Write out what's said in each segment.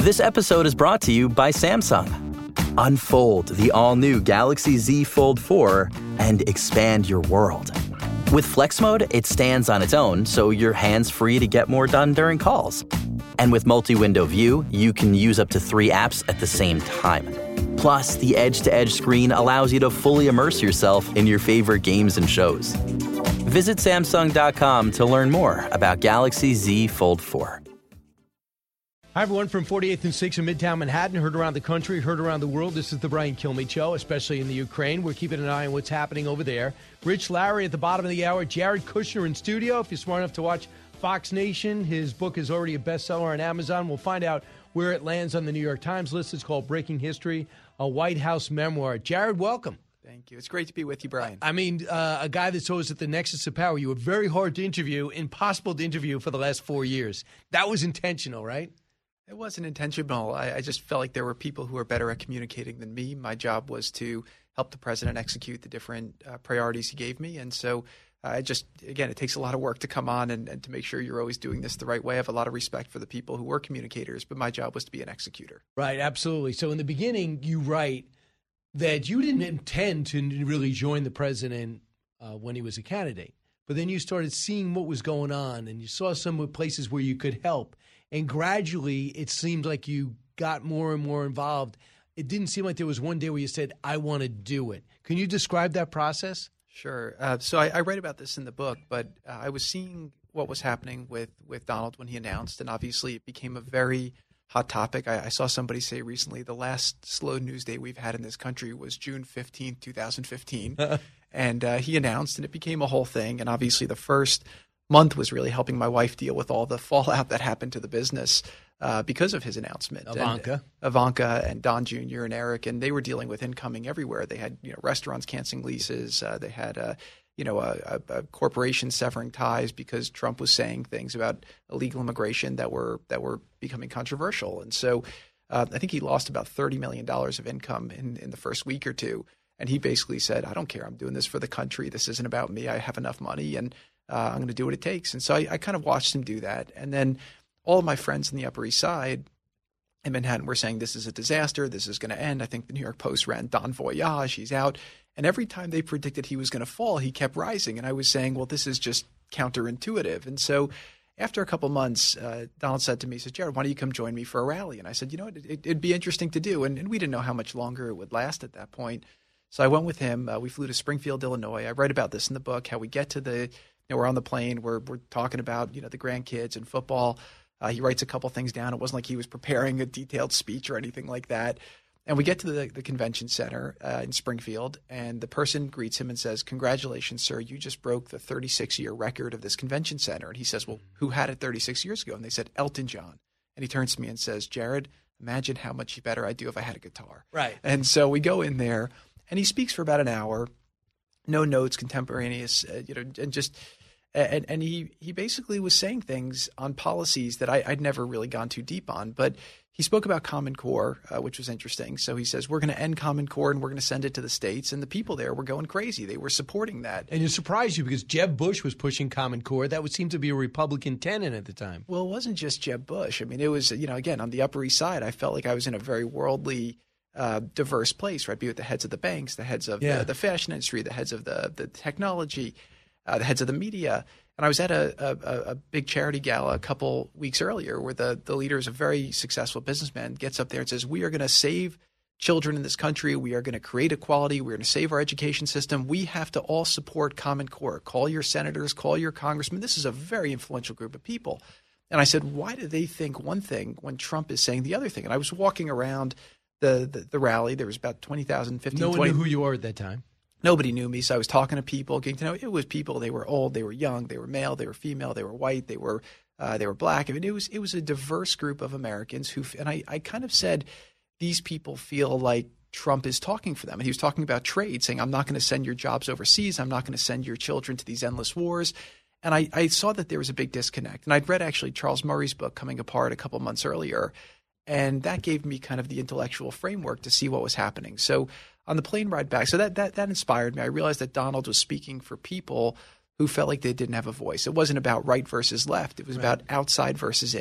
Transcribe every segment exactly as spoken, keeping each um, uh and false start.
This episode is brought to you by Samsung. Unfold the all-new Galaxy Z Fold four and expand your world. With Flex Mode, it stands on its own, so you're hands-free to get more done during calls. And with multi-window view, you can use up to three apps at the same time. Plus, the edge-to-edge screen allows you to fully immerse yourself in your favorite games and shows. Visit Samsung dot com to learn more about Galaxy Z Fold four. Hi, everyone, from forty-eighth and sixth in Midtown Manhattan, heard around the country, heard around the world. This is the Brian Kilmeade Show, especially in the Ukraine. We're keeping an eye on what's happening over there. Rich Lowry at the bottom of the hour. Jared Kushner in studio. If you're smart enough to watch Fox Nation, his book is already a bestseller on Amazon. We'll find out where it lands on the New York Times list. It's called Breaking History, a White House memoir. Jared, welcome. Thank you. It's great to be with you, Brian. I mean, uh, a guy that's always at the nexus of power. You were very hard to interview, impossible to interview for the last four years. That was intentional, right? It wasn't intentional. I, I just felt like there were people who were better at communicating than me. My job was to help the president execute the different uh, priorities he gave me. And so I just, again, it takes a lot of work to come on and, and to make sure you're always doing this the right way. I have a lot of respect for the people who were communicators, but my job was to be an executor. Right, absolutely. So in the beginning, you write that you didn't intend to really join the president uh, when he was a candidate. But then you started seeing what was going on, and you saw some places where you could help. And gradually, it seemed like you got more and more involved. It didn't seem like there was one day where you said, I want to do it. Can you describe that process? Sure. Uh, so I, I write about this in the book, but uh, I was seeing what was happening with, with Donald when he announced, and obviously it became a very hot topic. I, I saw somebody say recently the last slow news day we've had in this country was June fifteenth, twenty fifteen. And uh, he announced, and it became a whole thing. And obviously the first month was really helping my wife deal with all the fallout that happened to the business uh, because of his announcement. Ivanka. And Ivanka and Don Junior and Eric, and they were dealing with incoming everywhere. They had, you know, restaurants canceling leases. Uh, they had, uh, you know, a, a, a corporation severing ties because Trump was saying things about illegal immigration that were that were becoming controversial. And so uh, I think he lost about thirty million dollars of income in, in the first week or two. And he basically said, I don't care. I'm doing this for the country. This isn't about me. I have enough money, and uh, I'm going to do what it takes. And so I, I kind of watched him do that. And then all of my friends in the Upper East Side in Manhattan were saying, this is a disaster. This is going to end. I think the New York Post ran Don Voyage. He's out. And every time they predicted he was going to fall, he kept rising. And I was saying, well, this is just counterintuitive. And so after a couple months, uh, Donald said to me, he said, Jared, why don't you come join me for a rally? And I said, you know what, it, it, it'd be interesting to do. And, and we didn't know how much longer it would last at that point. So I went with him. Uh, we flew to Springfield, Illinois. I write about this in the book, how we get to the, you know, we're on the plane. We're, we're talking about, you know, the grandkids and football. Uh, he writes a couple things down. It wasn't like he was preparing a detailed speech or anything like that. And we get to the, the convention center uh, in Springfield, and the person greets him and says, congratulations, sir. You just broke the thirty-six year record of this convention center. And he says, well, who had it thirty-six years ago? And they said, Elton John. And he turns to me and says, Jared, imagine how much better I'd do if I had a guitar. Right. And so we go in there, and he speaks for about an hour, no notes, contemporaneous, uh, you know, and just and, and he he basically was saying things on policies that I, I'd never really gone too deep on. But he spoke about Common Core, uh, which was interesting. So he says, we're going to end Common Core and we're going to send it to the states. And the people there were going crazy. They were supporting that. And it surprised you because Jeb Bush was pushing Common Core. That would seem to be a Republican tenet at the time. Well, it wasn't just Jeb Bush. I mean, it was, you know, again, on the Upper East Side, I felt like I was in a very worldly Uh, diverse place, right? Be with the heads of the banks, the heads of yeah. the, the fashion industry, the heads of the the technology, uh, the heads of the media. And I was at a, a, a big charity gala a couple weeks earlier where the, the leader is a very successful businessman, gets up there and says, we are going to save children in this country. We are going to create equality. We're going to save our education system. We have to all support Common Core. Call your senators, call your congressmen. This is a very influential group of people. And I said, why do they think one thing when Trump is saying the other thing? And I was walking around The, the the rally. There was about twenty thousand, fifteen, no one twenty knew who you were at that time. Nobody knew me. So I was talking to people, getting to know. It was people. They were old. They were young. They were male. They were female. They were white. They were uh, they were black. I mean, it was it was a diverse group of Americans who. And I, I kind of said, these people feel like Trump is talking for them. And he was talking about trade, saying, I'm not going to send your jobs overseas. I'm not going to send your children to these endless wars. And I, I saw that there was a big disconnect. And I'd read actually Charles Murray's book, Coming Apart, a couple months earlier. And that gave me kind of the intellectual framework to see what was happening. So on the plane ride back, so that that that inspired me. I realized that Donald was speaking for people who felt like they didn't have a voice. It wasn't about right versus left. It was right. about outside versus in.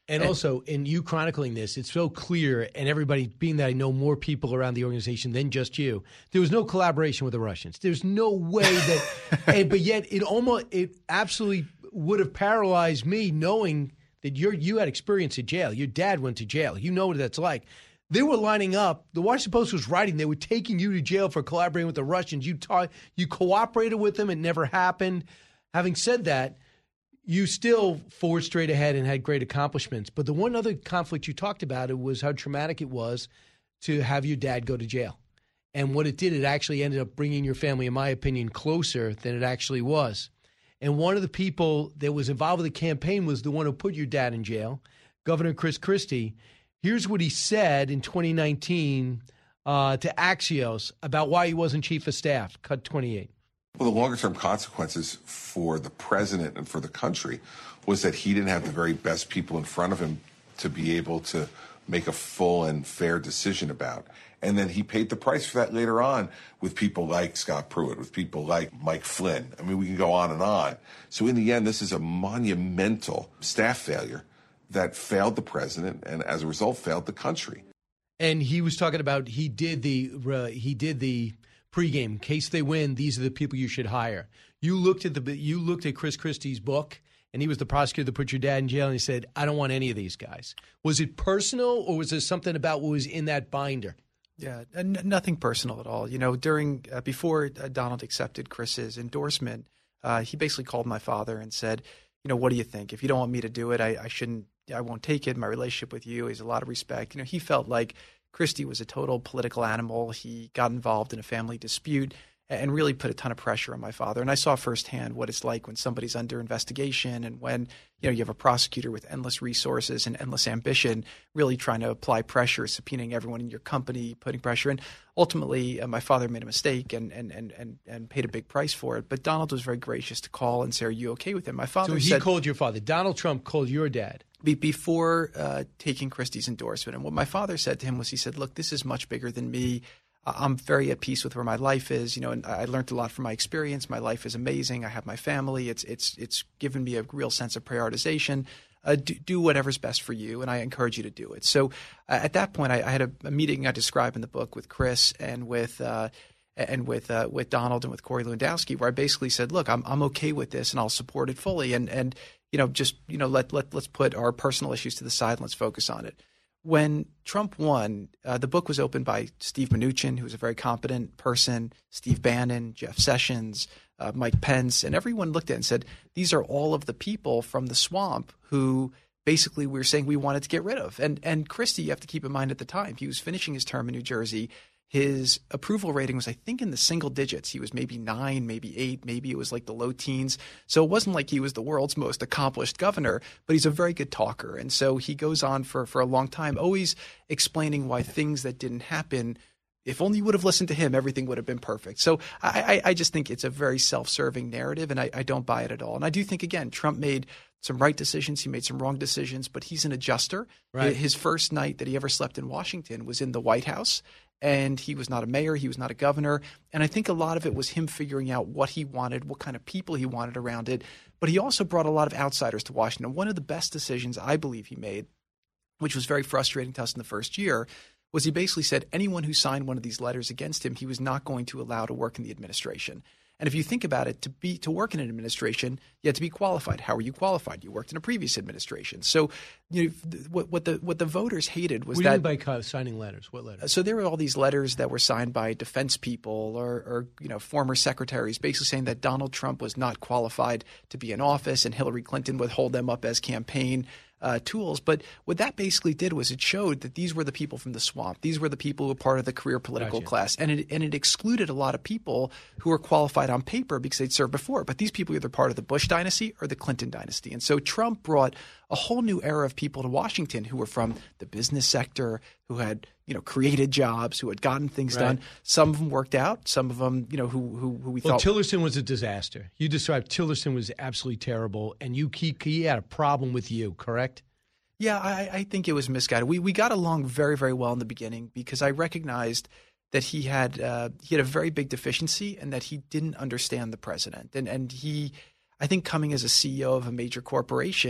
And, and also, in you chronicling this, it's so clear, and everybody, being that I know more people around the organization than just you, there was no collaboration with the Russians. There's no way that, and, but yet it almost, it absolutely would have paralyzed me knowing that you're, you had experience in jail. Your dad went to jail. You know what that's like. They were lining up. The Washington Post was writing. They were taking you to jail for collaborating with the Russians. You taught, you cooperated with them. It never happened. Having said that, you still forged straight ahead and had great accomplishments. But the one other conflict you talked about, it was how traumatic it was to have your dad go to jail. And what it did, it actually ended up bringing your family, in my opinion, closer than it actually was. And one of the people that was involved with the campaign was the one who put your dad in jail, Governor Chris Christie. Here's what he said in twenty nineteen uh, to Axios about why he wasn't chief of staff. Cut twenty-eight. Well, the longer-term consequences for the president and for the country was that he didn't have the very best people in front of him to be able to make a full and fair decision about. And then he paid the price for that later on with people like Scott Pruitt, with people like Mike Flynn. I mean, we can go on and on. So in the end, this is a monumental staff failure that failed the president and, as a result, failed the country. And he was talking about he did the uh, he did the pregame. In case they win, these are the people you should hire. You looked at the you looked at Chris Christie's book, and he was the prosecutor that put your dad in jail, and he said, I don't want any of these guys. Was it personal, or was there something about what was in that binder? Yeah, n- nothing personal at all. You know, during uh, before uh, Donald accepted Chris's endorsement, uh, he basically called my father and said, you know, what do you think? If you don't want me to do it, I, I shouldn't. I won't take it. My relationship with you is a lot of respect. You know, he felt like Christie was a total political animal. He got involved in a family dispute and really put a ton of pressure on my father. And I saw firsthand what it's like when somebody's under investigation and when, you know, you have a prosecutor with endless resources and endless ambition really trying to apply pressure, subpoenaing everyone in your company, putting pressure. And ultimately, uh, my father made a mistake and, and, and, and, and paid a big price for it. But Donald was very gracious to call and say, are you okay with him? My father So he said, called your father. Donald Trump called your dad. Be, before uh, taking Christie's endorsement. And what my father said to him was, he said, look, this is much bigger than me. I'm very at peace with where my life is, you know, and I learned a lot from my experience. My life is amazing. I have my family. It's it's it's given me a real sense of prioritization. Uh, do, do whatever's best for you, and I encourage you to do it. So uh, at that point, I, I had a, a meeting I describe in the book with Chris and with uh, and with uh, with Donald and with Corey Lewandowski, where I basically said, look, I'm I'm okay with this, and I'll support it fully, and and you know, just you know, let let let's put our personal issues to the side and let's focus on it. When Trump won, uh, the book was opened by Steve Mnuchin, who was a very competent person, Steve Bannon, Jeff Sessions, uh, Mike Pence, and everyone looked at it and said, these are all of the people from the swamp who basically we were saying we wanted to get rid of. And and Christie, you have to keep in mind at the time, he was finishing his term in New Jersey. His approval rating was, I think, in the single digits. He was maybe nine, maybe eight, maybe it was like the low teens. So it wasn't like he was the world's most accomplished governor, but he's a very good talker. And so he goes on for, for a long time, always explaining why things that didn't happen, if only you would have listened to him, everything would have been perfect. So I, I, I just think it's a very self-serving narrative, and I, I don't buy it at all. And I do think, again, Trump made some right decisions. He made some wrong decisions, but he's an adjuster. Right. His first night that he ever slept in Washington was in the White House. And he was not a mayor. He was not a governor. And I think a lot of it was him figuring out what he wanted, what kind of people he wanted around it. But he also brought a lot of outsiders to Washington. One of the best decisions I believe he made, which was very frustrating to us in the first year, was he basically said anyone who signed one of these letters against him, he was not going to allow to work in the administration. And if you think about it, to be to work in an administration, you had to be qualified. How are you qualified? You worked in a previous administration. So, you know, what, what the what the voters hated was what that. What do you mean by signing letters? What letters? So there were all these letters that were signed by defense people or, or you know former secretaries, basically saying that Donald Trump was not qualified to be in office, and Hillary Clinton would hold them up as campaign Uh, tools. But what that basically did was it showed that these were the people from the swamp. These were the people who were part of the career political Gotcha. class. And it, and it excluded a lot of people who were qualified on paper because they'd served before. But these people were either part of the Bush dynasty or the Clinton dynasty. And so Trump brought a whole new era of people to Washington who were from the business sector, who had you know created jobs, who had gotten things Right. done. Some of them worked out. Some of them, you know, who who, who we Well, thought. Tillerson was a disaster. You described Tillerson was absolutely terrible, and you he, he had a problem with you, correct? Yeah, I, I think it was misguided. We we got along very, very well in the beginning because I recognized that he had uh, he had a very big deficiency and that he didn't understand the president. And and he, I think, coming as a C E O of a major corporation,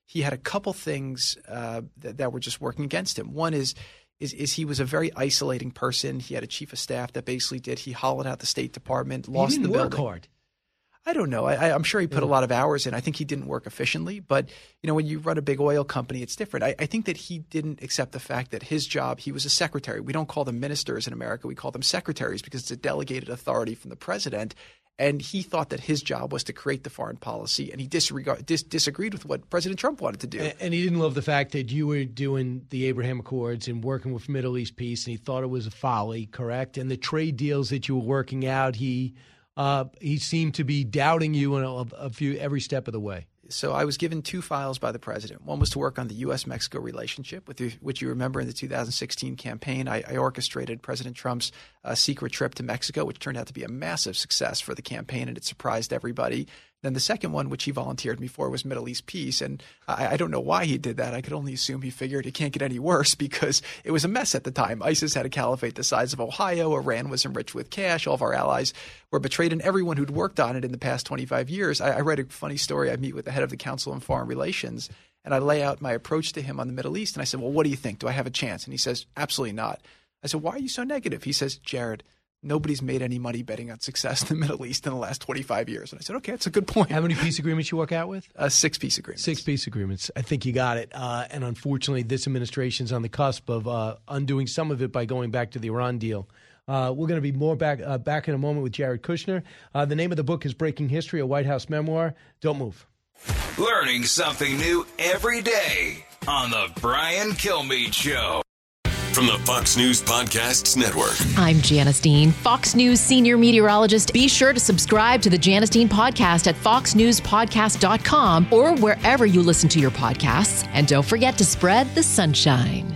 he had a couple things uh, that, that were just working against him. One is, is is he was a very isolating person. He had a chief of staff that basically did he hollowed out the State Department, lost he didn't the work building. hard. I don't know. I, I'm sure he put yeah. a lot of hours in. I think he didn't work efficiently. But, you know, when you run a big oil company, it's different. I, I think that he didn't accept the fact that his job, he was a secretary. We don't call them ministers in America. We call them secretaries because it's a delegated authority from the president. And he thought that his job was to create the foreign policy, and he disregard, dis, disagreed with what President Trump wanted to do. And, and he didn't love the fact that you were doing the Abraham Accords and working with Middle East peace, and he thought it was a folly, correct? And the trade deals that you were working out, he uh, he seemed to be doubting you in a, a few every step of the way. So I was given two files by the president. One was to work on the U S Mexico relationship, with the, which you remember in the two thousand sixteen campaign. I, I orchestrated President Trump's uh, secret trip to Mexico, which turned out to be a massive success for the campaign, and it surprised everybody. Then the second one, which he volunteered me for, was Middle East peace. And I, I don't know why he did that. I could only assume he figured it can't get any worse because it was a mess at the time. ISIS had a caliphate the size of Ohio. Iran was enriched with cash. All of our allies were betrayed. And everyone who'd worked on it in the past twenty-five years, I, I read a funny story. I meet with the head of the Council on Foreign Relations, and I lay out my approach to him on the Middle East. And I said, well, what do you think? Do I have a chance? And he says, absolutely not. I said, why are you so negative? He says, Jared, nobody's made any money betting on success in the Middle East in the last twenty-five years. And I said, okay, that's a good point. How many peace agreements you work out with? Uh, six peace agreements. Six peace agreements. I think you got it. Uh, and unfortunately, this administration's on the cusp of uh, undoing some of it by going back to the Iran deal. Uh, we're going to be more back uh, back in a moment with Jared Kushner. Uh, the name of the book is Breaking History, a White House memoir. Don't move. Learning something new every day on the Brian Kilmeade Show. From the Fox News Podcasts Network. I'm Janice Dean, Fox News senior meteorologist. Be sure to subscribe to the Janice Dean podcast at fox news podcast dot com or wherever you listen to your podcasts. And don't forget to spread the sunshine.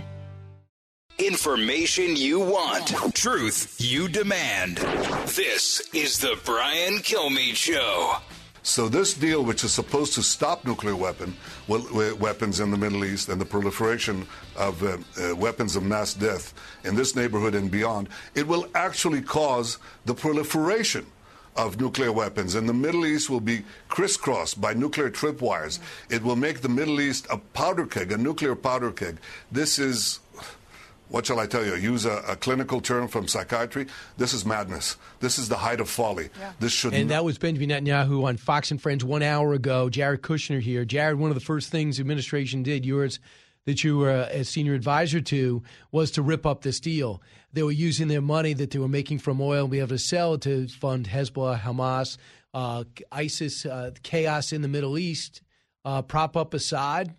Information you want. Truth you demand. This is the Brian Kilmeade Show. So this deal, which is supposed to stop nuclear weapon, well, weapons in the Middle East and the proliferation of uh, uh, weapons of mass death in this neighborhood and beyond, it will actually cause the proliferation of nuclear weapons. And the Middle East will be crisscrossed by nuclear tripwires. It will make the Middle East a powder keg, a nuclear powder keg. This is... What shall I tell you? Use a, a clinical term from psychiatry. This is madness. This is the height of folly. Yeah. This should. And not- that was Benjamin Netanyahu on Fox and Friends one hour ago. Jared Kushner here. Jared, one of the first things the administration did, yours that you were a senior advisor to, was to rip up this deal. They were using their money that they were making from oil and be able to sell to fund Hezbollah, Hamas, uh, ISIS, uh, chaos in the Middle East, uh, prop up Assad,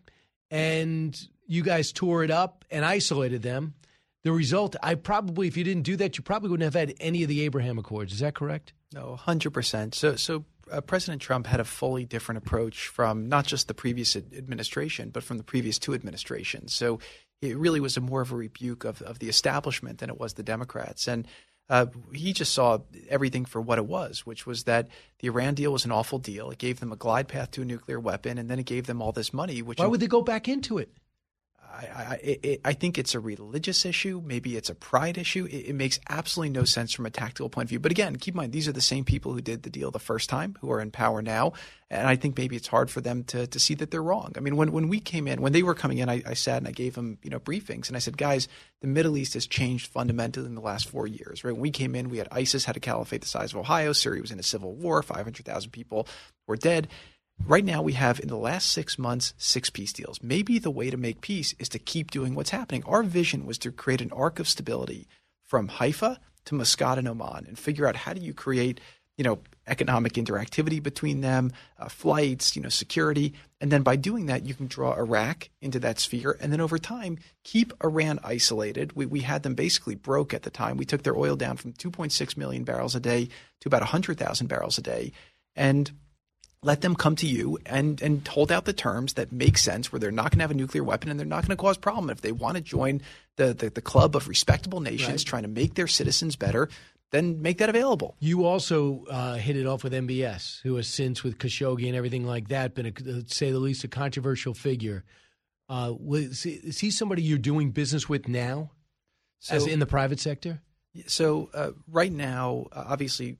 and you guys tore it up and isolated them. The result, I probably, if you didn't do that, you probably wouldn't have had any of the Abraham Accords. Is that correct? No, one hundred percent. So, so uh, President Trump had a fully different approach from not just the previous ad- administration, but from the previous two administrations. So it really was a more of a rebuke of, of the establishment than it was the Democrats. And uh, he just saw everything for what it was, which was that the Iran deal was an awful deal. It gave them a glide path to a nuclear weapon, and then it gave them all this money. Which Why would they go back into it? I, I, it, I think it's a religious issue. Maybe it's a pride issue. It, it makes absolutely no sense from a tactical point of view. But again, keep in mind, these are the same people who did the deal the first time, who are in power now. And I think maybe it's hard for them to, to see that they're wrong. I mean, when, when we came in, when they were coming in, I, I sat and I gave them, you know, briefings. And I said, guys, the Middle East has changed fundamentally in the last four years. Right? When we came in, we had ISIS had a caliphate the size of Ohio. Syria was in a civil war. five hundred thousand people were dead. Right now, we have, in the last six months, six peace deals. Maybe the way to make peace is to keep doing what's happening. Our vision was to create an arc of stability from Haifa to Muscat and Oman and figure out how do you create, you know, economic interactivity between them, uh, flights, you know, security. And then by doing that, you can draw Iraq into that sphere. And then over time, keep Iran isolated. We, we had them basically broke at the time. We took their oil down from two point six million barrels a day to about one hundred thousand barrels a day. And let them come to you and, and hold out the terms that make sense, where they're not going to have a nuclear weapon and they're not going to cause problem. If they want to join the, the, the club of respectable nations right. trying to make their citizens better, then make that available. You also uh, hit it off with M B S, who has since, with Khashoggi and everything like that, been, a, to say the least, a controversial figure. Uh, is, is he somebody you're doing business with now, so, as in the private sector? So uh, right now, uh, obviously,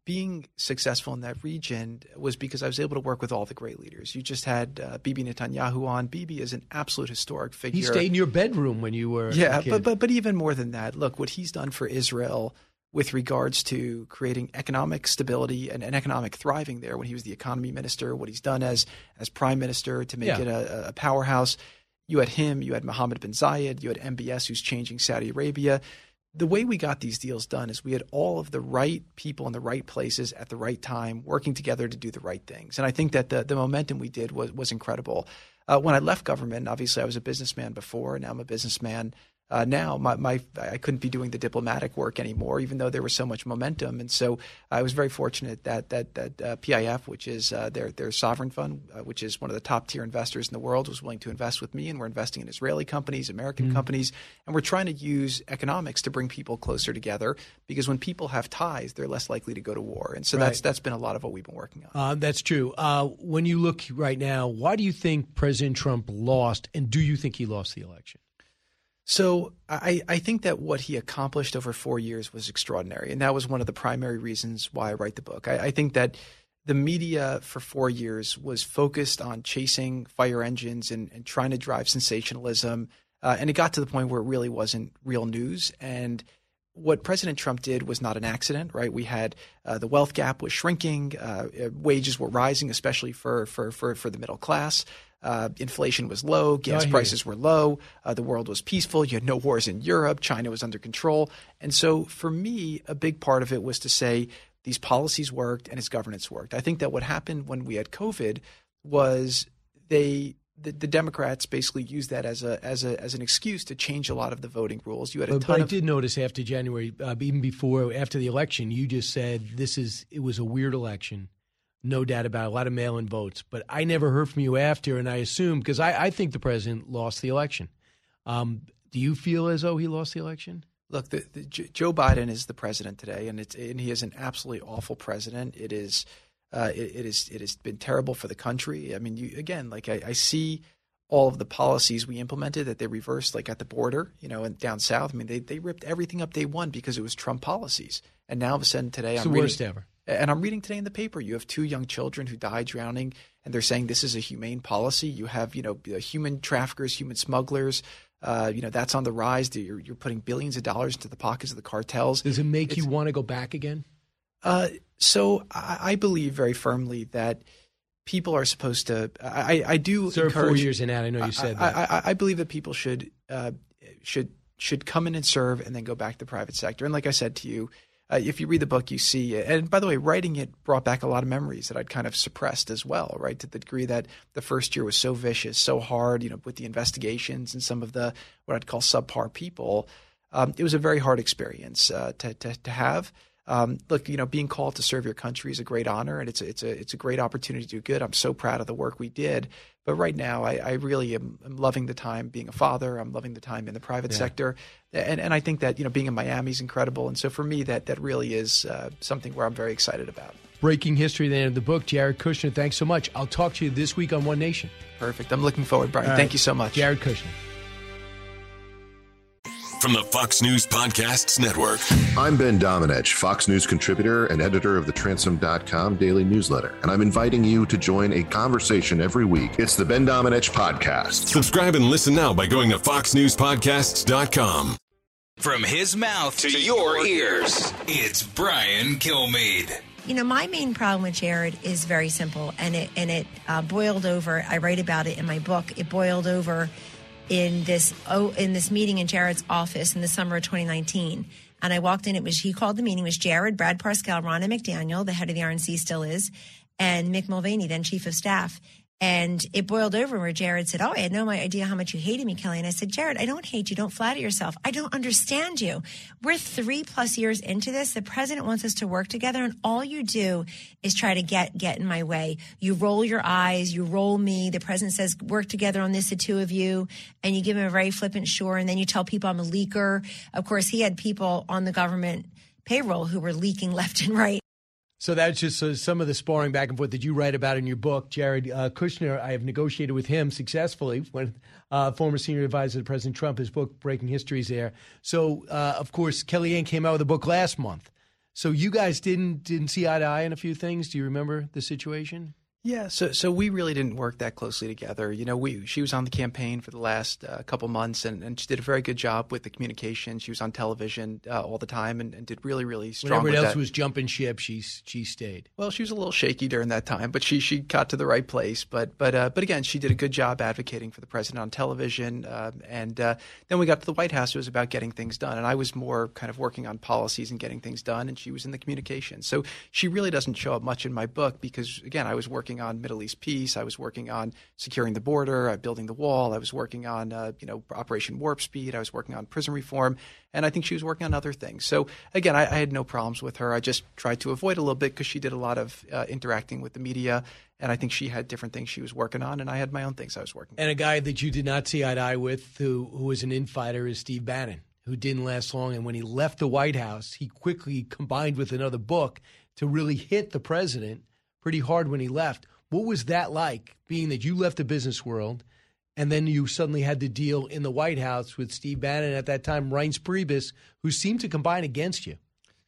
being successful in that region was because I was able to work with all the great leaders. You just had uh, Bibi Netanyahu on. Bibi is an absolute historic figure. He stayed in your bedroom when you were yeah, a kid. but but but even more than that, look what he's done for Israel with regards to creating economic stability and, and economic thriving there. When he was the economy minister, what he's done as as prime minister to make Yeah. it a, a powerhouse. You had him. You had Mohammed bin Zayed. You had M B S, who's changing Saudi Arabia. The way we got these deals done is we had all of the right people in the right places at the right time working together to do the right things. And I think that the, the momentum we did was, was incredible. Uh, when I left government, obviously I was a businessman before, now I'm a businessman. Uh, now my, my I couldn't be doing the diplomatic work anymore, even though there was so much momentum. And so I was very fortunate that that that uh, P I F, which is uh, their their sovereign fund, uh, which is one of the top tier investors in the world, was willing to invest with me. And we're investing in Israeli companies, American mm-hmm. companies, and we're trying to use economics to bring people closer together. Because when people have ties, they're less likely to go to war. And so Right. that's that's been a lot of what we've been working on. Uh, that's true. Uh, when you look right now, why do you think President Trump lost, and do you think he lost the election? So I, I think that what he accomplished over four years was extraordinary, and that was one of the primary reasons why I write the book. I, I think that the media for four years was focused on chasing fire engines and, and trying to drive sensationalism, uh, and it got to the point where it really wasn't real news. And what President Trump did was not an accident, right? We had uh, the wealth gap was shrinking, uh, wages were rising, especially for for for, for the middle class. Uh, inflation was low, gas prices were low, uh, the world was peaceful, you had no wars in Europe, China was under control. And so for me, a big part of it was to say these policies worked and his governance worked. I think that what happened when we had COVID was they the, the Democrats basically used that as a as a as an excuse to change a lot of the voting rules. You had a But, ton but I of did notice after January, uh, even before, after the election, you just said this is it was a weird election. No doubt about it, a lot of mail-in votes. But I never heard from you after, and I assume, because I, I think the president lost the election. Um, do you feel as though he lost the election? Look, the, the, Joe Biden is the president today, and it's and he is an absolutely awful president. It is, uh, it, it is, it has been terrible for the country. I mean, you, again, like I, I see all of the policies we implemented that they reversed, like at the border, you know, and down south. I mean, they they ripped everything up day one because it was Trump policies, and now all of a sudden today, It's I'm the reading, worst ever. And I'm reading today in the paper, you have two young children who died drowning, and they're saying this is a humane policy. You have, you know, human traffickers, human smugglers. Uh, you know, that's on the rise. You're, you're putting billions of dollars into the pockets of the cartels. Does it make It's, you want to go back again? Uh, so I, I believe very firmly that people are supposed to. I, I do Sir, encourage. four years in that, I know you said I, that. I, I, I believe that people should uh, should should come in and serve, and then go back to the private sector. And like I said to you. Uh, if you read the book, you see, and by the way, writing it brought back a lot of memories that I'd kind of suppressed as well, right? To the degree that the first year was so vicious, so hard, you know, with the investigations and some of the what I'd call subpar people. Um, it was a very hard experience uh, to, to to have. Um, look, you know, being called to serve your country is a great honor, and it's a, it's a it's a great opportunity to do good. I'm so proud of the work we did. But right now, I, I really am I'm loving the time being a father. I'm loving the time in the private Yeah. sector, and and I think that you know being in Miami is incredible. And so for me, that that really is uh, something where I'm very excited about. Breaking history, the end of the book. Jared Kushner, thanks so much. I'll talk to you this week on One Nation. Perfect. I'm looking forward, Brian. All Thank right. you so much. Jared Kushner. From the Fox News Podcasts Network. I'm Ben Domenech, Fox News contributor and editor of the Transom dot com daily newsletter, and I'm inviting you to join a conversation every week. It's the Ben Domenech Podcast. Subscribe and listen now by going to fox news podcasts dot com. From his mouth to your ears, it's Brian Kilmeade. You know, my main problem with Jared is very simple, and it and it uh, boiled over. I write about it in my book. It boiled over in this oh in this meeting in Jared's office in the summer of twenty nineteen. And I walked in. It was he called the meeting. It was Jared, Brad Parscale, Ronna McDaniel, the head of the R N C still is, and Mick Mulvaney, then chief of staff. And it boiled over where Jared said, oh, I had no idea how much you hated me, Kelly. And I said, Jared, I don't hate you. Don't flatter yourself. I don't understand you. We're three plus years into this. The president wants us to work together. And all you do is try to get, get in my way. You roll your eyes. You roll me. The president says, work together on this, the two of you. And you give him a very flippant sure. And then you tell people I'm a leaker. Of course, he had people on the government payroll who were leaking left and right. So that's just uh, some of the sparring back and forth that you write about in your book. Jared uh, Kushner, I have negotiated with him successfully when uh, former senior advisor to President Trump. His book, Breaking History, is there. So, uh, of course, Kellyanne came out with a book last month. So you guys didn't didn't see eye to eye on a few things. Do you remember the situation? Yeah, so so we really didn't work that closely together. You know, we she was on the campaign for the last uh, couple months, and, and she did a very good job with the communication. She was on television uh, all the time, and, and did really, really strong. When everyone with else that. was jumping ship, she she stayed. Well, she was a little shaky during that time, but she she got to the right place. But but uh, but again, she did a good job advocating for the president on television. Uh, and uh, then we got to the White House. It was about getting things done, and I was more kind of working on policies and getting things done, and she was in the communication. So she really doesn't show up much in my book because, again, I was working on Middle East peace. I was working on securing the border, uh, building the wall. I was working on, uh, you know, Operation Warp Speed. I was working on prison reform, and I think she was working on other things. So again, I, I had no problems with her. I just tried to avoid a little bit because she did a lot of uh, interacting with the media, and I think she had different things she was working on, and I had my own things I was working on. And a guy that you did not see eye to eye with, who who was an infighter, is Steve Bannon, who didn't last long. And when he left the White House, he quickly combined with another book to really hit the president pretty hard when he left. What was that like, being that you left the business world and then you suddenly had to deal in the White House with Steve Bannon, at that time Reince Priebus, who seemed to combine against you?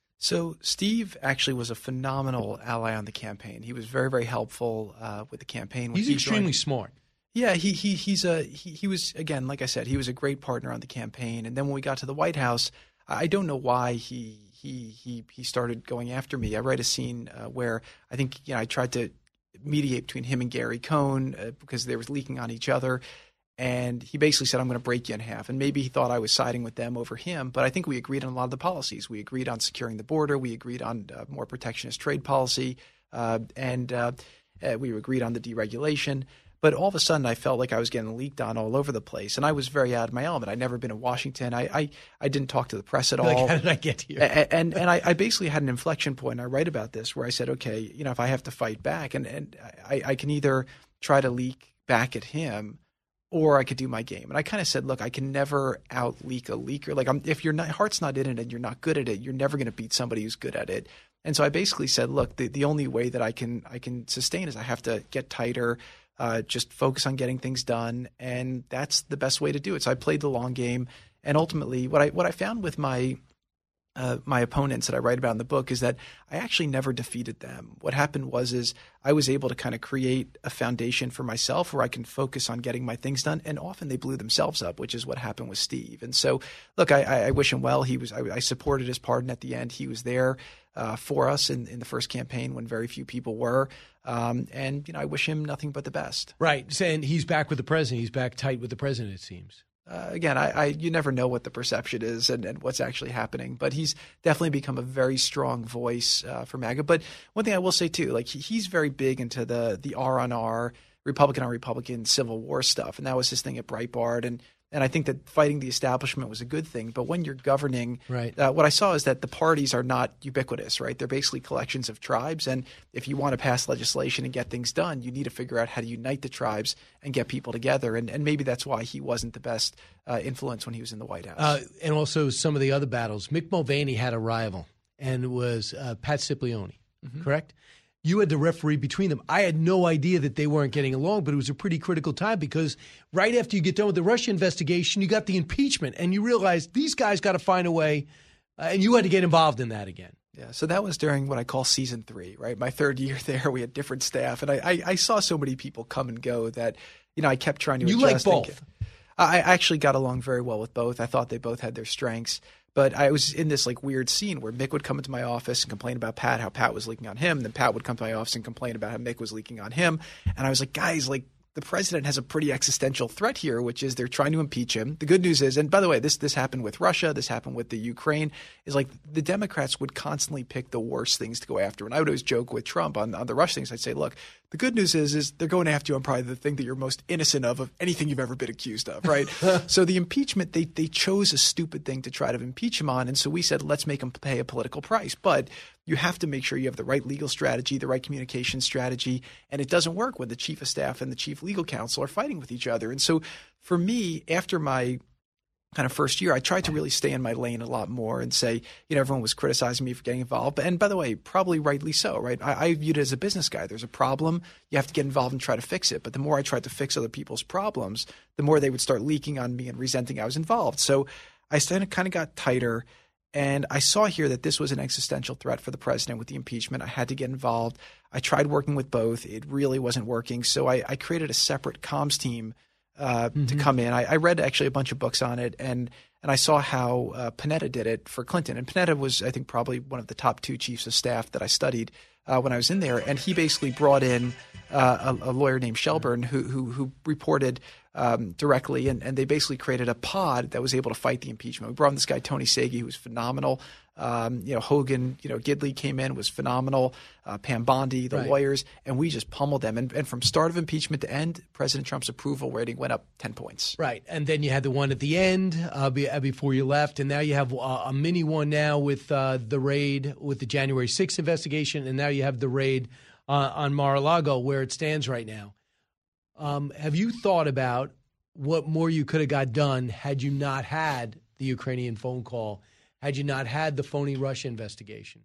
So Steve actually was a phenomenal ally on the campaign. He was very, very helpful uh, with the campaign. When He's he extremely joined. smart. Yeah, he he he's a he, he was, again, like I said, he was a great partner on the campaign. And then when we got to the White House, I don't know why he he he he started going after me. I write a scene uh, where I think you know I tried to mediate between him and Gary Cohn uh, because they were leaking on each other. And he basically said, I'm going to break you in half. And maybe he thought I was siding with them over him. But I think we agreed on a lot of the policies. We agreed on securing the border. We agreed on uh, more protectionist trade policy. Uh, and uh, uh, we agreed on the deregulation. But all of a sudden, I felt like I was getting leaked on all over the place. And I was very out of my element. I'd never been in Washington. I I, I didn't talk to the press at all. Like, how did I get here? And, and, and I, I basically had an inflection point. I write about this where I said, okay, you know, if I have to fight back, and, and I, I can either try to leak back at him or I could do my game. And I kind of said, look, I can never out leak a leaker. Like, I'm, if your heart's not in it and you're not good at it, you're never going to beat somebody who's good at it. And so I basically said, look, the, the only way that I can I can sustain is I have to get tighter, uh, just focus on getting things done, and that's the best way to do it. So I played the long game, and ultimately, what I what I found with my Uh, my opponents that I write about in the book is that I actually never defeated them. What happened was is I was able to kind of create a foundation for myself where I can focus on getting my things done, and often they blew themselves up, which is what happened with Steve. And so, look, I, I wish him well. He was I, I supported his pardon at the end. He was there uh, for us in, in the first campaign when very few people were. Um, and you know, I wish him nothing but the best. Right, and he's back with the president. He's back tight with the president, it seems. Uh, again, I, I you never know what the perception is and, and what's actually happening, but he's definitely become a very strong voice uh, for MAGA. But one thing I will say too, like he, he's very big into the the R on R, Republican on Republican Civil War stuff, and that was his thing at Breitbart. And and I think that fighting the establishment was a good thing. But when you're governing, right. uh, what I saw is that the parties are not ubiquitous, right? They're basically collections of tribes. And if you want to pass legislation and get things done, you need to figure out how to unite the tribes and get people together. And, and maybe that's why he wasn't the best uh, influence when he was in the White House. Uh, and also some of the other battles. Mick Mulvaney had a rival, and it was uh, Pat Cipollone, mm-hmm. correct? You had the referee between them. I had no idea that they weren't getting along, but it was a pretty critical time because right after you get done with the Russia investigation, you got the impeachment, and you realized these guys got to find a way, uh, and you had to get involved in that again. Yeah, so that was during what I call season three, right? My third year there, we had different staff, and I, I, I saw so many people come and go that, you know, I kept trying to you adjust. You like both. I actually got along very well with both. I thought they both had their strengths. But I was in this like weird scene where Mick would come into my office and complain about Pat, how Pat was leaking on him. Then Pat would come to my office and complain about how Mick was leaking on him. And I was like, guys, like the president has a pretty existential threat here, which is they're trying to impeach him. The good news is, and by the way, this this happened with Russia, this happened with the Ukraine, is like the Democrats would constantly pick the worst things to go after. And I would always joke with Trump on, on the Russia things. I'd say, look, the good news is, is they're going after you on probably the thing that you're most innocent of, of anything you've ever been accused of, right? So the impeachment, they they chose a stupid thing to try to impeach him on. And so we said, let's make him pay a political price. But you have to make sure you have the right legal strategy, the right communication strategy. And it doesn't work when the chief of staff and the chief legal counsel are fighting with each other. And so for me, after my kind of first year, I tried to really stay in my lane a lot more and say, you know, everyone was criticizing me for getting involved. And by the way, probably rightly so, right? I, I viewed it as a business guy. There's a problem. You have to get involved and try to fix it. But the more I tried to fix other people's problems, the more they would start leaking on me and resenting I was involved. So I kind of got tighter. And I saw here that this was an existential threat for the president with the impeachment. I had to get involved. I tried working with both. It really wasn't working. So I, I created a separate comms team uh, mm-hmm. to come in. I, I read actually a bunch of books on it, and and I saw how uh, Panetta did it for Clinton. And Panetta was, I think, probably one of the top two chiefs of staff that I studied uh, when I was in there. And he basically brought in uh, a, a lawyer named Shelburne who who, who reported Um, directly, and, and they basically created a pod that was able to fight the impeachment. We brought in this guy, Tony Sagi, who was phenomenal. Um, you know, Hogan, you know, Gidley came in, was phenomenal. Uh, Pam Bondi, the right. lawyers, and we just pummeled them. And, and from start of impeachment to end, President Trump's approval rating went up ten points. Right. And then you had the one at the end uh, be, uh, before you left, and now you have uh, a mini one now with uh, the raid, with the January sixth investigation, and now you have the raid uh, on Mar-a-Lago where it stands right now. Um, have you thought about what more you could have got done had you not had the Ukrainian phone call, had you not had the phony Russia investigation?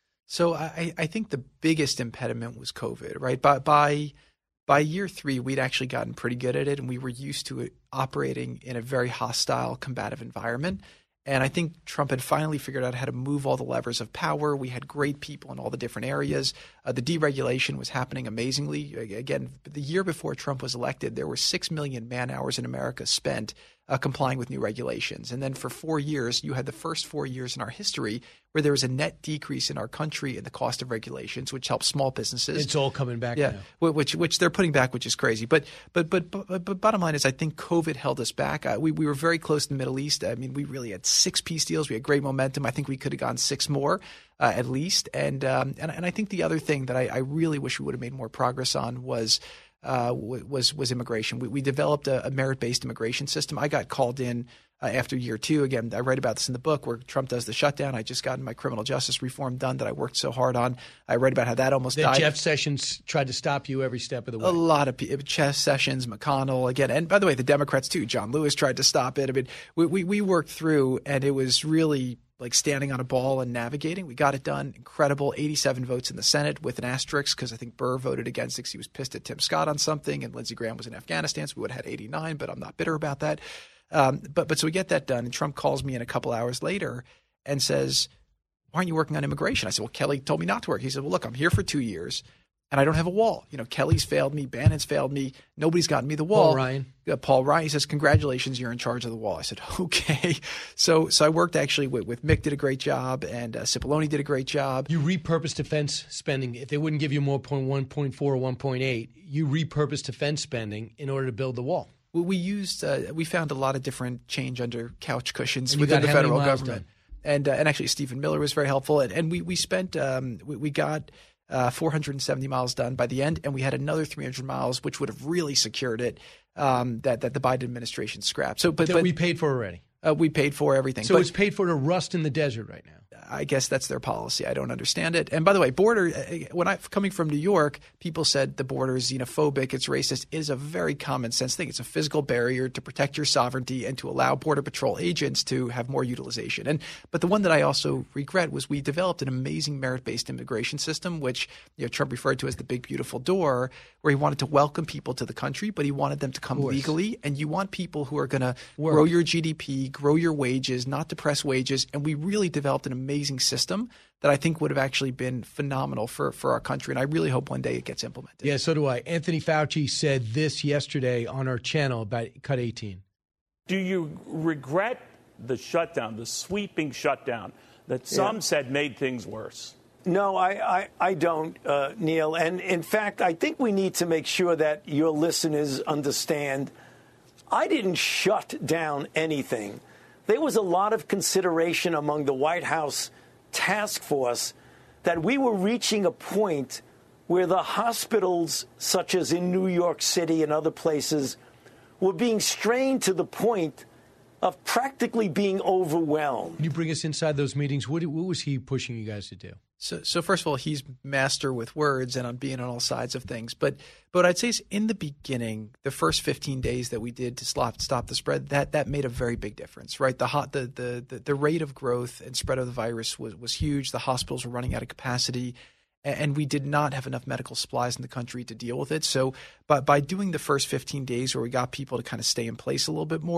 So I, I think the biggest impediment was COVID, right? By, by by year three, we'd actually gotten pretty good at it, and we were used to it operating in a very hostile, combative environment. And I think Trump had finally figured out how to move all the levers of power. We had great people in all the different areas. Uh, the deregulation was happening amazingly. Again, the year before Trump was elected, there were six million man hours in America spent uh, complying with new regulations. And then for four years, you had the first four years in our history where there was a net decrease in our country in the cost of regulations, which helps small businesses. It's all coming back yeah, now. Which which they're putting back, which is crazy. But but but but, but bottom line is, I think COVID held us back. Uh, we we were very close to the Middle East. I mean, we really had six peace deals. We had great momentum. I think we could have gone six more uh, at least. And um, and and I think the other thing that I, I really wish we would have made more progress on was. Uh, was was immigration. We, we developed a, a merit-based immigration system. I got called in uh, after year two. Again, I write about this in the book where Trump does the shutdown. I just gotten my criminal justice reform done that I worked so hard on. I write about how that almost that died. Jeff Sessions tried to stop you every step of the way. A lot of people. Jeff Sessions, McConnell, again. And by the way, the Democrats too. John Lewis tried to stop it. I mean, we, we, we worked through, and it was really like standing on a ball and navigating. We got it done. Incredible. eighty-seven votes in the Senate with an asterisk because I think Burr voted against it because he was pissed at Tim Scott on something, and Lindsey Graham was in Afghanistan, so we would have had eighty-nine, but I'm not bitter about that. Um, but but so we get that done, and Trump calls me in a couple hours later and says, why aren't you working on immigration? I said, well, Kelly told me not to work. He said, well, look, I'm here for two years. And I don't have a wall. You know, Kelly's failed me. Bannon's failed me. Nobody's gotten me the wall. Paul Ryan. Uh, Paul Ryan. He says, congratulations, you're in charge of the wall. I said, okay. So so I worked actually with, with Mick did a great job, and uh, Cipollone did a great job. You repurposed defense spending. If they wouldn't give you more point one, point four, or one point eight, you repurposed defense spending in order to build the wall. Well, we used uh, – we found a lot of different change under couch cushions and within the federal government. Done? And uh, and actually Stephen Miller was very helpful. And, and we, we spent um, – we, we got – Uh, four hundred seventy miles done by the end, and we had another three hundred miles, which would have really secured it. Um, that that the Biden administration scrapped. So, but, that but we paid for already. Uh, we paid for everything. So but it's paid for to rust in the desert right now. I guess that's their policy. I don't understand it. And by the way, border. When I coming from New York, people said the border is xenophobic, it's racist. It is a very common sense thing. It's a physical barrier to protect your sovereignty and to allow Border Patrol agents to have more utilization. And but the one that I also regret was we developed an amazing merit-based immigration system, which you know, Trump referred to as the big beautiful door, where he wanted to welcome people to the country, but he wanted them to come legally. And you want people who are going to grow your G D P, grow your wages, not depress wages. And we really developed an amazing system that I think would have actually been phenomenal for, for our country. And I really hope one day it gets implemented. Yeah, so do I. Anthony Fauci said this yesterday on our channel about Cut eighteen. Do you regret the shutdown, the sweeping shutdown that some yeah. said made things worse? No, I, I, I don't, uh, Neil. And in fact, I think we need to make sure that your listeners understand I didn't shut down anything. There was a lot of consideration among the White House task force that we were reaching a point where the hospitals, such as in New York City and other places, were being strained to the point of practically being overwhelmed. Can you bring us inside those meetings? What, what was he pushing you guys to do? So, so first of all, he's master with words and on being on all sides of things. But, but I'd say is in the beginning, the first fifteen days that we did to stop stop the spread, that that made a very big difference, right? The hot, the the the, the rate of growth and spread of the virus was was huge. The hospitals were running out of capacity, and we did not have enough medical supplies in the country to deal with it. So, but by doing the first fifteen days, where we got people to kind of stay in place a little bit more,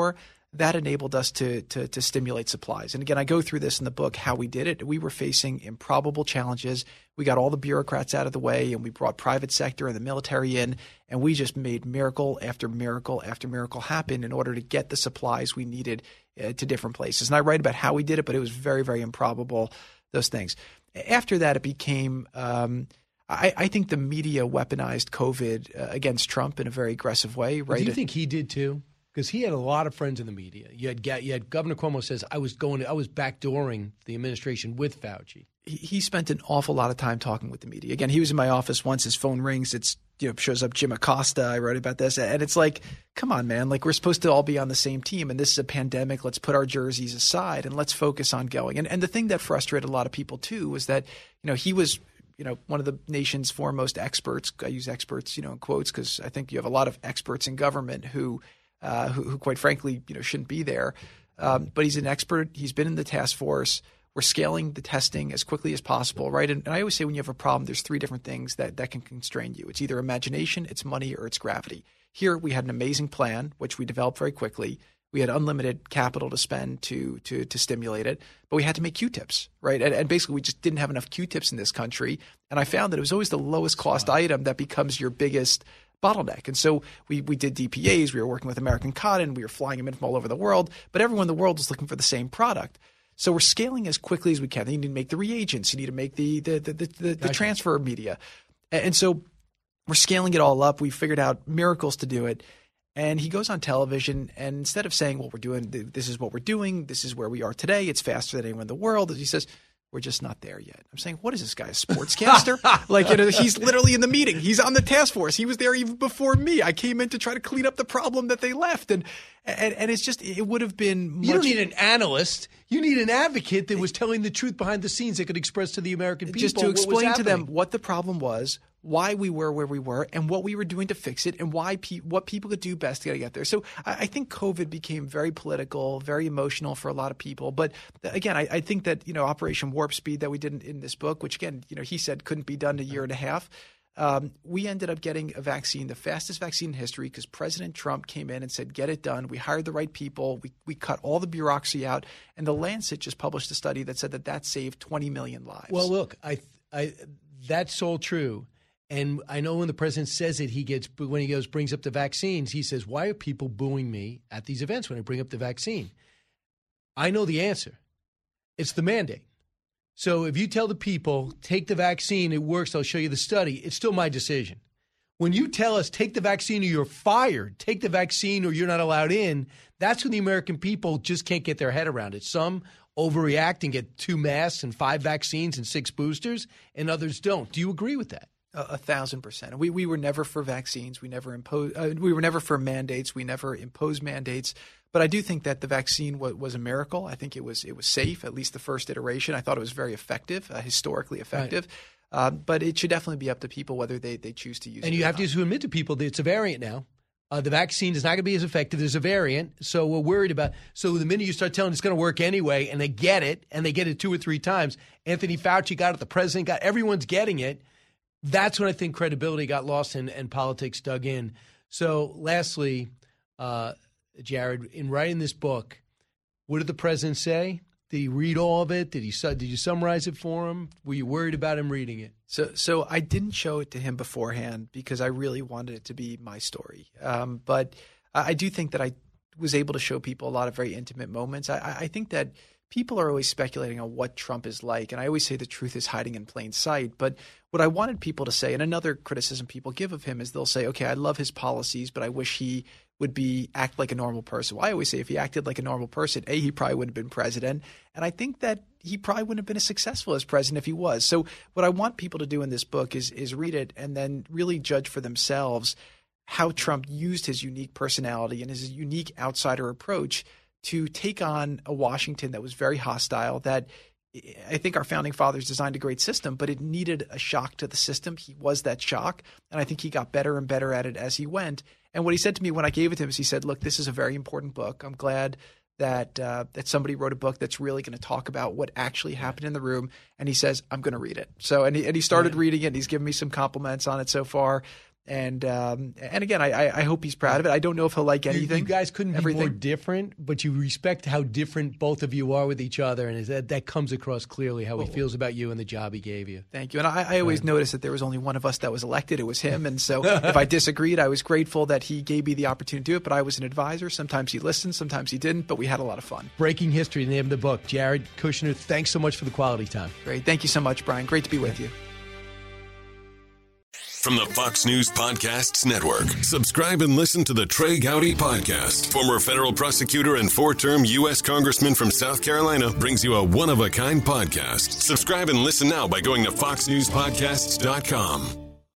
that enabled us to, to to stimulate supplies. And again, I go through this in the book, how we did it. We were facing improbable challenges. We got all the bureaucrats out of the way, and we brought private sector and the military in, and we just made miracle after miracle after miracle happen in order to get the supplies we needed uh, to different places. And I write about how we did it, but it was very, very improbable, those things. After that, it became um, – I, I think the media weaponized COVID uh, against Trump in a very aggressive way. Right? Do you think he did too? Because he had a lot of friends in the media. You had, you had Governor Cuomo says, I was going, to, I was backdooring the administration with Fauci. He, he spent an awful lot of time talking with the media. Again, he was in my office once. His phone rings. It's you know shows up Jim Acosta. I wrote about this, and it's like, come on, man! Like we're supposed to all be on the same team, and this is a pandemic. Let's put our jerseys aside and let's focus on going. And and the thing that frustrated a lot of people too was that you know he was. You know, one of the nation's foremost experts. I use experts, you know, in quotes because I think you have a lot of experts in government who, uh, who, who, quite frankly, you know, shouldn't be there. Um, but he's an expert. He's been in the task force. We're scaling the testing as quickly as possible, right? And, and I always say when you have a problem, there's three different things that, that can constrain you. It's either imagination, it's money, or it's gravity. Here we had an amazing plan, which we developed very quickly. We had unlimited capital to spend to to to stimulate it, but we had to make Q-tips, right? And, and basically, we just didn't have enough Q-tips in this country. And I found that it was always the lowest cost item that becomes your biggest bottleneck. And so we we did D P As. We were working with American Cotton. We were flying them in from all over the world. But everyone in the world was looking for the same product. So we're scaling as quickly as we can. You need to make the reagents. You need to make the the the the, the, the transfer media. And, and so we're scaling it all up. We figured out miracles to do it. And he goes on television, and instead of saying, well, we're doing – this is what we're doing, this is where we are today, it's faster than anyone in the world, he says, we're just not there yet. I'm saying, what is this guy, a sportscaster? like, you know, he's literally in the meeting. He's on the task force. He was there even before me. I came in to try to clean up the problem that they left. And and, and it's just – it would have been much – You don't need an analyst. You need an advocate that was telling the truth behind the scenes that could express to the American people just to what explain was to them what the problem was, why we were where we were, and what we were doing to fix it, and why pe- what people could do best to get there. So I, I think COVID became very political, very emotional for a lot of people. But again, I, I think that you know Operation Warp Speed that we did in, in this book, which again, you know, he said couldn't be done in a year and a half. Um, we ended up getting a vaccine, the fastest vaccine in history, because President Trump came in and said, get it done. We hired the right people. We we cut all the bureaucracy out. And The Lancet just published a study that said that that saved twenty million lives. Well, look, I, I that's all true. And I know when the president says it, he gets when he goes brings up the vaccines, he says, why are people booing me at these events when I bring up the vaccine? I know the answer. It's the mandate. So if you tell the people, take the vaccine, it works, I'll show you the study, it's still my decision. When you tell us, take the vaccine or you're fired, take the vaccine or you're not allowed in, that's when the American people just can't get their head around it. Some overreact and get two masks and five vaccines and six boosters, and others don't. Do you agree with that? A, a thousand percent. We we were never for vaccines. We never impose. Uh, we were never for mandates. We never imposed mandates. But I do think that the vaccine was, was a miracle. I think it was it was safe, at least the first iteration. I thought it was very effective, uh, historically effective. Right. Uh, but it should definitely be up to people whether they, they choose to use and it. And you have not. to admit to people that it's a variant now. Uh, the vaccine is not going to be as effective. There's a variant. So we're worried about – so the minute you start telling it's going to work anyway and they get it and they get it two or three times, Anthony Fauci got it, the president got – everyone's getting it. That's when I think credibility got lost and, and politics dug in. So lastly, uh, Jared, in writing this book, what did the president say? Did he read all of it? Did he? Did you summarize it for him? Were you worried about him reading it? So, so I didn't show it to him beforehand because I really wanted it to be my story. Um, but I do think that I was able to show people a lot of very intimate moments. I, I think that people are always speculating on what Trump is like, and I always say the truth is hiding in plain sight. But what I wanted people to say, and another criticism people give of him is they'll say, okay, I love his policies, but I wish he would be act like a normal person. Well, I always say if he acted like a normal person, A, he probably wouldn't have been president. And I think that he probably wouldn't have been as successful as president if he was. So what I want people to do in this book is is read it and then really judge for themselves how Trump used his unique personality and his unique outsider approach to take on a Washington that was very hostile, that I think our founding fathers designed a great system, but it needed a shock to the system. He was that shock, and I think he got better and better at it as he went. And what he said to me when I gave it to him is he said, look, this is a very important book. I'm glad that uh, that somebody wrote a book that's really going to talk about what actually happened in the room. And he says, I'm going to read it. So and he, and he started yeah. reading it, and he's given me some compliments on it so far. And um, and again, I, I hope he's proud of it. I don't know if he'll like anything. You, you guys couldn't everything. be more different, but you respect how different both of you are with each other, and that that comes across clearly how he feels about you and the job he gave you. Thank you. And I, I always right. noticed that there was only one of us that was elected. It was him. And so if I disagreed, I was grateful that he gave me the opportunity to do it. But I was an advisor. Sometimes he listened, sometimes he didn't. But we had a lot of fun. Breaking History, the name of the book. Jared Kushner, thanks so much for the quality time. Great. Thank you so much, Brian. Great to be with you. From the Fox News Podcasts Network, subscribe and listen to the Trey Gowdy Podcast. Former federal prosecutor and four-term U S Congressman from South Carolina brings you a one-of-a-kind podcast. Subscribe and listen now by going to fox news podcasts dot com.